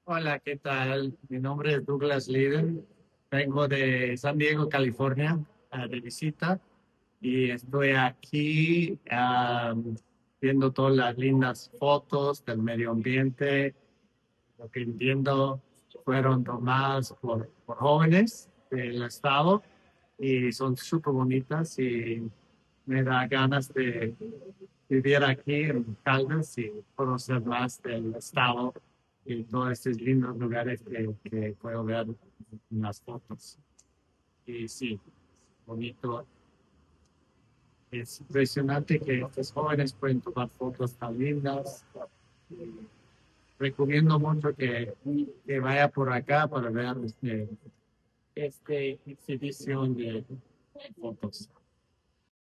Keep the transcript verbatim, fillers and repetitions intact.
Hola, ¿qué tal? Mi nombre es Douglas Liden. Vengo de San Diego, California, ah, de visita y estoy aquí am, viendo todas las lindas fotos del medio ambiente. Lo que entiendo fueron tomadas por, por jóvenes del estado y son súper bonitas y me da ganas de vivir aquí en Caldas y conocer más del estado y todos estos lindos lugares que, que puedo ver en las fotos. Y sí, bonito. Es impresionante que estos jóvenes pueden tomar fotos tan lindas. Y recomiendo mucho que, que vaya por acá para ver este, este exhibición de fotos.